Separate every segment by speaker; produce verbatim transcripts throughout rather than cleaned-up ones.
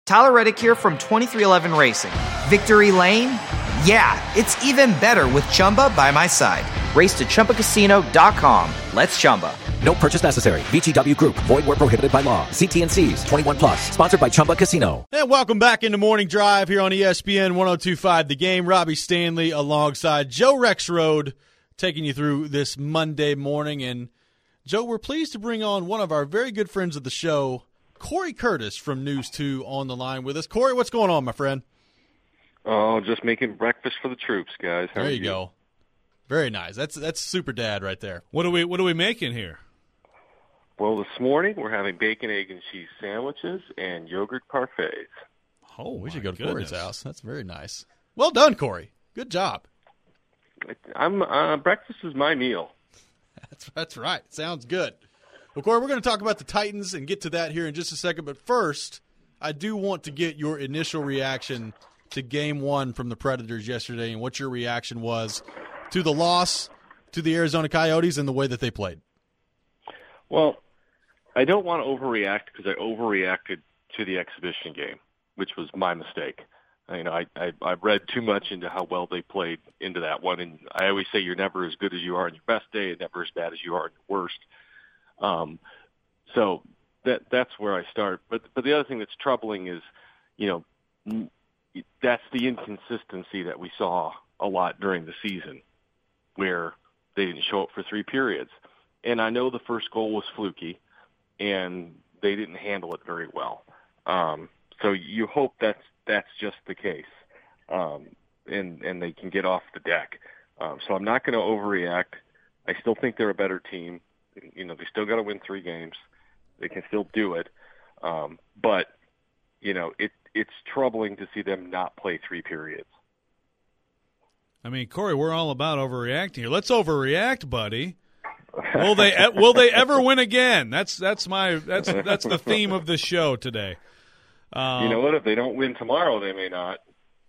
Speaker 1: Tyler Reddick here from twenty-three eleven Racing. Victory Lane? Yeah, it's even better with Chumba by my side. Race to Chumba Casino dot com. Let's Chumba.
Speaker 2: No purchase necessary. V G W Group. Void where prohibited by law. See T and C's. twenty-one plus. Sponsored by Chumba Casino.
Speaker 3: And welcome back into Morning Drive here on E S P N one oh two point five The Game. Robbie Stanley alongside Joe Rexrode taking you through this Monday morning. And, Joe, we're pleased to bring on one of our very good friends of the show, Corey Curtis from News two on the line with us. Corey, what's going on, my friend?
Speaker 4: Oh, just making breakfast for the troops, guys. How
Speaker 3: there
Speaker 4: are
Speaker 3: you, you go. Very nice. That's that's super dad right there.
Speaker 5: What are we What are we making here?
Speaker 4: Well, this morning we're having bacon, egg, and cheese sandwiches and yogurt parfaits.
Speaker 3: Oh, we should go to
Speaker 5: goodness.
Speaker 3: Corey's house. That's very nice. Well done, Corey. Good job.
Speaker 4: I'm uh, breakfast is my meal.
Speaker 3: That's that's right. Sounds good. Well, Corey, we're going to talk about the Titans and get to that here in just a second. But first, I do want to get your initial reaction to Game One from the Predators yesterday, and what your reaction was to the loss to the Arizona Coyotes and the way that they played.
Speaker 4: Well, I don't want to overreact because I overreacted to the exhibition game, which was my mistake. You know, I, I I read too much into how well they played into that one, and I always say you're never as good as you are on your best day, and never as bad as you are on your worst. Um, so that that's where I start. But but the other thing that's troubling is, you know, that's the inconsistency that we saw a lot during the season, where they didn't show up for three periods. And I know the first goal was fluky, and they didn't handle it very well. Um, so you hope that's that's just the case, um, and and they can get off the deck. Um, so I'm not going to overreact. I still think they're a better team. You know, they still got to win three games. They can still do it, um, but you know, it it's troubling to see them not play three periods.
Speaker 5: I mean, Corey, we're all about overreacting here. Let's overreact, buddy. Will they will they ever win again? That's that's my that's that's the theme of the show today. Um,
Speaker 4: you know what? If they don't win tomorrow, they may not.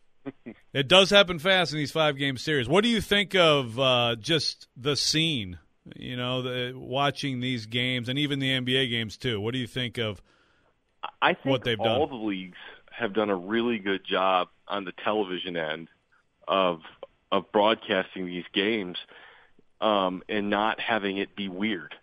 Speaker 5: It does happen fast in these five-game series. What do you think of uh, just the scene? You know, the, watching these games and even the N B A games too. What do you think of
Speaker 4: I think
Speaker 5: what they've done?
Speaker 4: All the leagues have done a really good job on the television end of of broadcasting these games. Um, and not having it be weird,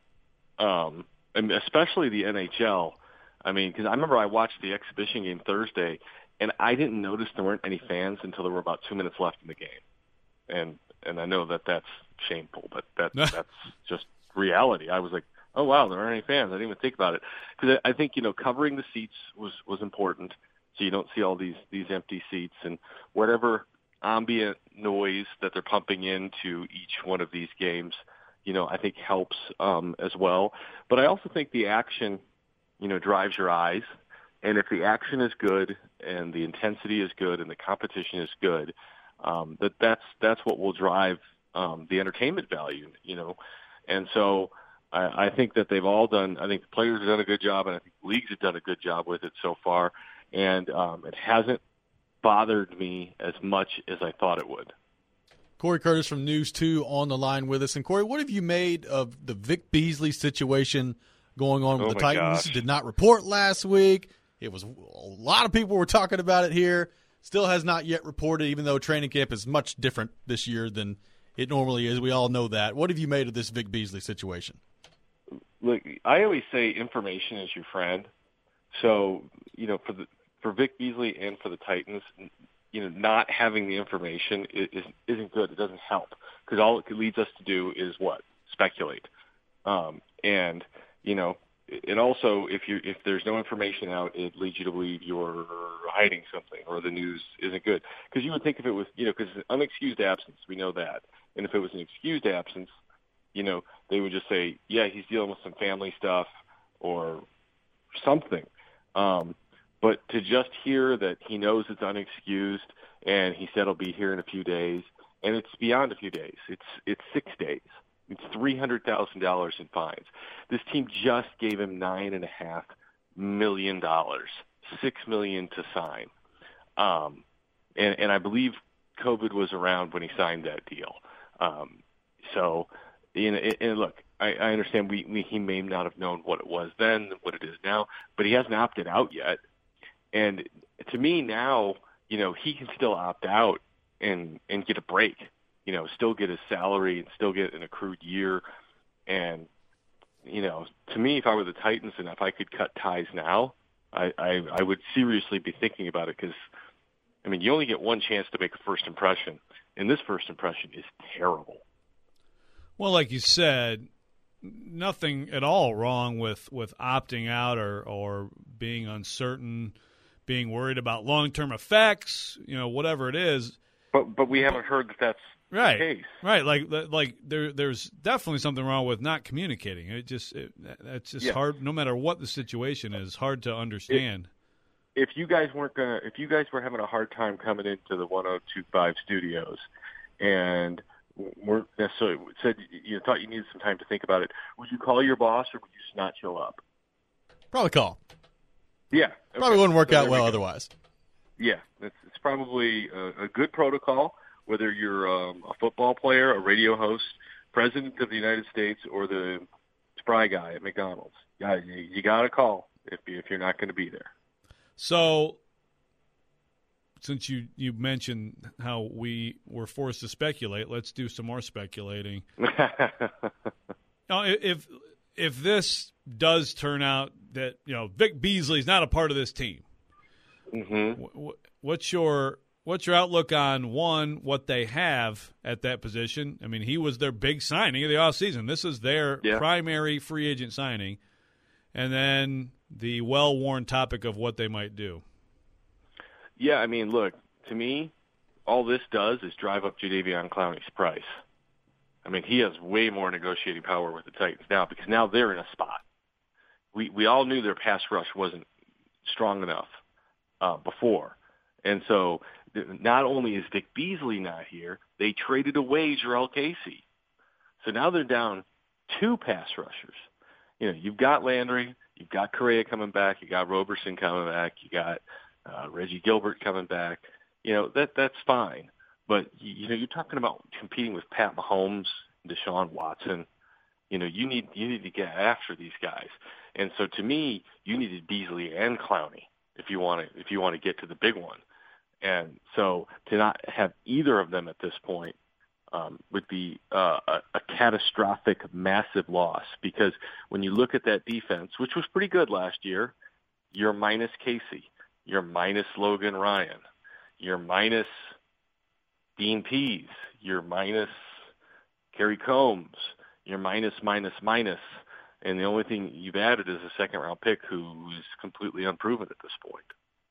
Speaker 4: um, and especially the N H L. I mean, because I remember I watched the exhibition game Thursday, and I didn't notice there weren't any fans until there were about two minutes left in the game. And and I know that that's shameful, but that that's just reality. I was like, oh wow, there aren't any fans. I didn't even think about it, because I think, you know, covering the seats was was important, so you don't see all these these empty seats and whatever ambient noise that they're pumping into each one of these games, you know, I think helps um, as well. But I also think the action, you know, drives your eyes. And if the action is good and the intensity is good and the competition is good, um, that that's that's what will drive um, the entertainment value, you know. And so I, I think that they've all done. I think the players have done a good job, and I think the leagues have done a good job with it so far. And um, it hasn't bothered me as much as I thought it would.
Speaker 3: Corey Curtis from News two on the line with us. And, Corey, what have you made of the Vic Beasley situation going on with
Speaker 4: oh
Speaker 3: the Titans?
Speaker 4: Gosh.
Speaker 3: Did not report last week. It was a lot of people were talking about it here. Still has not yet reported, even though training camp is much different this year than it normally is. We all know that. What have you made of this Vic Beasley situation?
Speaker 4: Look, I always say information is your friend. So, you know, for the for Vic Beasley and for the Titans, you know, not having the information is, isn't good. It doesn't help, because all it leads us to do is what? Speculate. Um, and, you know, and also if you if there's no information out, it leads you to believe you're hiding something or the news isn't good. Because you would think if it was, you know, because unexcused absence, we know that. And if it was an excused absence, you know, they would just say, yeah, he's dealing with some family stuff or something. Um, But to just hear that he knows it's unexcused and he said he'll be here in a few days, and it's beyond a few days. It's it's six days. It's three hundred thousand dollars in fines. This team just gave him nine and a half million dollars, six million to sign, um, and and I believe COVID was around when he signed that deal. Um, so, you know, and look, I, I understand we, we he may not have known what it was then, what it is now, but he hasn't opted out yet. And to me now, you know, he can still opt out and and get a break. You know, still get his salary and still get an accrued year. And you know, to me, if I were the Titans and if I could cut ties now, I I, I would seriously be thinking about it because, I mean, you only get one chance to make a first impression, and this first impression is terrible.
Speaker 5: Well, like you said, nothing at all wrong with, with opting out or, or being uncertain, being worried about long-term effects, you know, whatever it is.
Speaker 4: But but we haven't heard that that's
Speaker 5: right,
Speaker 4: the case.
Speaker 5: Right, like like there there's definitely something wrong with not communicating. It just it, it's just
Speaker 4: yeah.
Speaker 5: hard, no matter what the situation is, hard to understand.
Speaker 4: If, if you guys weren't gonna, if you guys were having a hard time coming into the one oh two five studios, and weren't necessarily said you thought you needed some time to think about it, would you call your boss or would you just not show up?
Speaker 3: Probably call.
Speaker 4: Yeah, okay.
Speaker 3: Probably wouldn't work
Speaker 4: so
Speaker 3: out well
Speaker 4: we
Speaker 3: otherwise.
Speaker 4: Yeah, it's, it's probably a, a good protocol, whether you're um, a football player, a radio host, president of the United States, or the spry guy at McDonald's. Yeah, you, you got to call if you, if you're not going to be there.
Speaker 5: So, since you, you mentioned how we were forced to speculate, let's do some more speculating. Now, if if this does turn out that, you know, Vic Beasley's not a part of this team,
Speaker 4: mm-hmm.
Speaker 5: what's your what's your outlook on, one, what they have at that position? I mean, he was their big signing of the offseason. This is their
Speaker 4: yeah.
Speaker 5: primary free agent signing. And then the well-worn topic of what they might do.
Speaker 4: Yeah, I mean, look, to me, all this does is drive up Jadeveon Clowney's price. I mean, he has way more negotiating power with the Titans now because now they're in a spot. We we all knew their pass rush wasn't strong enough uh, before. And so not only is Vic Beasley not here, they traded away Jarrell Casey. So now they're down two pass rushers. You know, you've got Landry, you've got Correa coming back, you got Roberson coming back, you got uh, Reggie Gilbert coming back. You know, that that's fine. But, you know, you're talking about competing with Pat Mahomes, Deshaun Watson. You know, you need you need to get after these guys. And so to me, you needed Beasley and Clowney if you want to if you want to get to the big one. And so to not have either of them at this point um, would be uh, a, a catastrophic, massive loss. Because when you look at that defense, which was pretty good last year, you're minus Casey, you're minus Logan Ryan, you're minus Dean Pease, you're minus Kerry Combs, you're minus, minus, minus. And the only thing you've added is a second-round pick who is completely unproven at this point.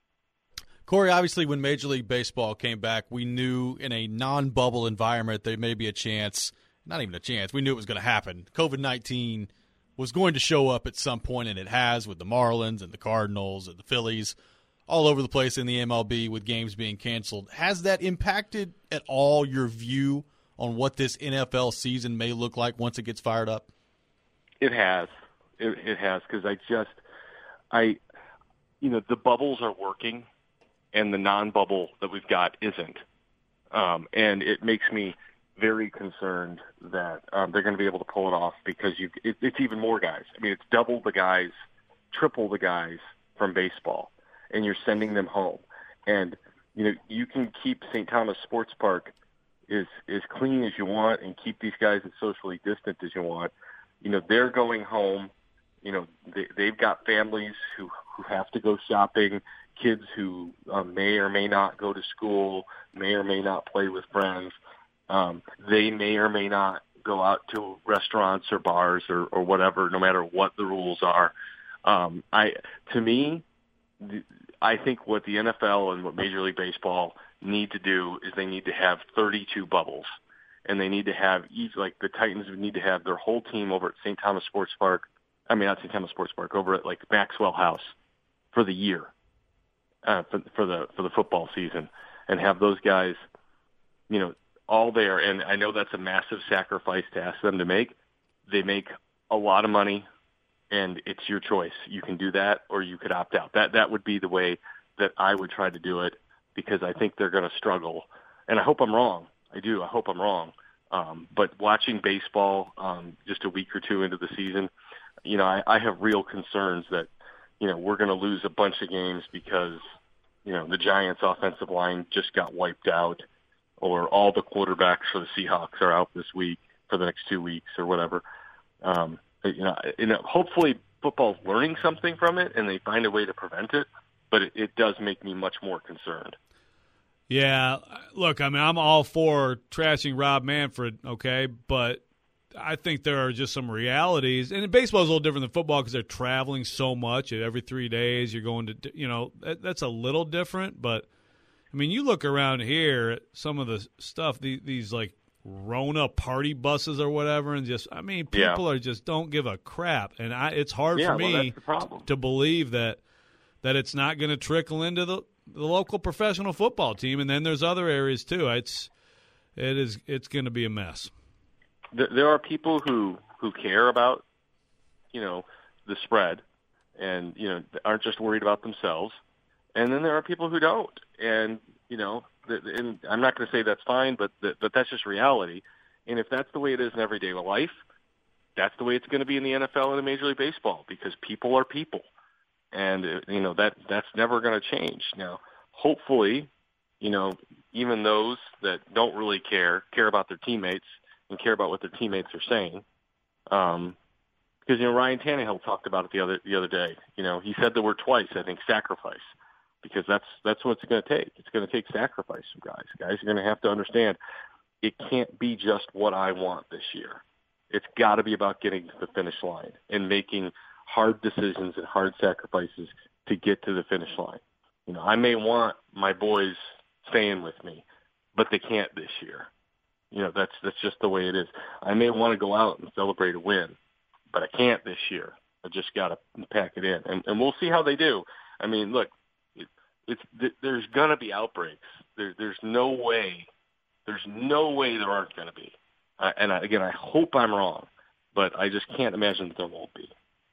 Speaker 3: Corey, obviously when Major League Baseball came back, we knew in a non-bubble environment there may be a chance, not even a chance, we knew it was going to happen. COVID nineteen was going to show up at some point, and it has with the Marlins and the Cardinals and the Phillies all over the place in the M L B with games being canceled. Has that impacted at all your view on what this N F L season may look like once it gets fired up?
Speaker 4: It has. It, it has because I just, I, you know, the bubbles are working. And the non-bubble that we've got isn't. Um, and it makes me very concerned that um, they're going to be able to pull it off because you it, it's even more guys. I mean, it's double the guys, triple the guys from baseball, and you're sending them home. And, you know, you can keep Saint Thomas Sports Park as, as clean as you want and keep these guys as socially distant as you want. You know, they're going home. You know, they, they've got families who, who have to go shopping, kids who uh, may or may not go to school, may or may not play with friends. Um, they may or may not go out to restaurants or bars or, or whatever, no matter what the rules are. Um, I, to me, the, I think what the N F L and what Major League Baseball need to do is they need to have thirty-two bubbles. And they need to have, each, like the Titans would need to have their whole team over at Saint Thomas Sports Park. I mean, not Saint Thomas Sports Park, over at like Maxwell House for the year. Uh, for, for the for the football season, and have those guys, you know, all there. And I know that's a massive sacrifice to ask them to make. They make a lot of money, and it's your choice. You can do that, or you could opt out. That that would be the way that I would try to do it, because I think they're going to struggle. And I hope I'm wrong. I do. I hope I'm wrong. Um, but watching baseball um, just a week or two into the season, you know, I, I have real concerns that, you know, we're going to lose a bunch of games because, you know, the Giants' offensive line just got wiped out, or all the quarterbacks for the Seahawks are out this week for the next two weeks or whatever. Um, you know, you know, hopefully football's learning something from it and they find a way to prevent it, but it, it does make me much more concerned.
Speaker 5: Yeah, look, I mean, I'm all for trashing Rob Manfred, okay, but I think there are just some realities. And baseball is a little different than football because they're traveling so much. Every three days you're going to, you know, that, that's a little different. But, I mean, you look around here at some of the stuff, the, these, like, Rona party buses or whatever, and just, I mean, people
Speaker 4: yeah.
Speaker 5: are just don't give a crap. And I, it's hard
Speaker 4: yeah,
Speaker 5: for
Speaker 4: well,
Speaker 5: me
Speaker 4: that's the problem.
Speaker 5: to believe that that it's not going to trickle into the, the local professional football team. And then there's other areas, too. It's, it is, it's going to be a mess.
Speaker 4: There are people who, who care about, you know, the spread and, you know, aren't just worried about themselves. And then there are people who don't. And, you know, and I'm not going to say that's fine, but but that's just reality. And if that's the way it is in everyday life, that's the way it's going to be in the N F L and in Major League Baseball, because people are people. And, you know, that that's never going to change. Now, hopefully, you know, even those that don't really care, care about their teammates and care about what their teammates are saying. Um, because, you know, Ryan Tannehill talked about it the other the other day. You know, he said the word twice, I think, sacrifice, because that's that's what it's going to take. It's going to take sacrifice from guys. Guys are going to have to understand it can't be just what I want this year. It's got to be about getting to the finish line and making hard decisions and hard sacrifices to get to the finish line. You know, I may want my boys staying with me, but they can't this year. You know, that's that's just the way it is. I may want to go out and celebrate a win, but I can't this year. I just got to pack it in, and, and we'll see how they do. I mean, look, it, it's th- there's going to be outbreaks. There, there's no way, there's no way there aren't going to be. Uh, and I, again, I hope I'm wrong, but I just can't imagine that there won't be.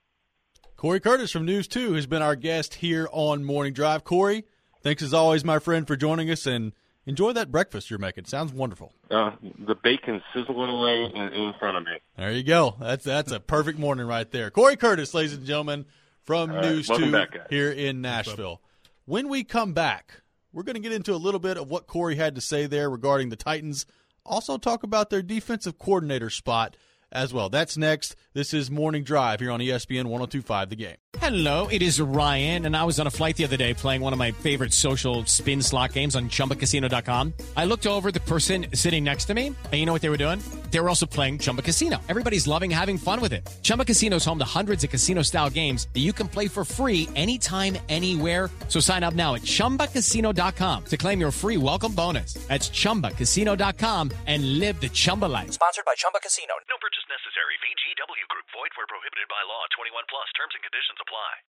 Speaker 3: Corey Curtis from News two has been our guest here on Morning Drive. Corey, thanks as always, my friend, for joining us, and enjoy that breakfast you're making. Sounds wonderful.
Speaker 4: Uh, the bacon's sizzling away in, in front of me.
Speaker 3: There you go. That's that's a perfect morning right there. Corey Curtis, ladies and gentlemen, from
Speaker 4: All right.
Speaker 3: News
Speaker 4: Welcome
Speaker 3: two
Speaker 4: back, guys.
Speaker 3: here in Nashville. When we come back, we're going to get into a little bit of what Corey had to say there regarding the Titans. Also talk about their defensive coordinator spot as well. That's next. This is Morning Drive here on E S P N one oh two point five The Game.
Speaker 6: Hello, it is Ryan, and I was on a flight the other day playing one of my favorite social spin slot games on Chumba Casino dot com. I looked over at the person sitting next to me, and you know what they were doing? They were also playing Chumba Casino. Everybody's loving having fun with it. Chumba Casino is home to hundreds of casino-style games that you can play for free anytime, anywhere. So sign up now at Chumba Casino dot com to claim your free welcome bonus. That's Chumba Casino dot com and live the Chumba life.
Speaker 2: Sponsored by Chumba Casino.
Speaker 7: No purchase necessary. V G W Group. Void where prohibited by law. twenty-one plus. Terms and conditions apply.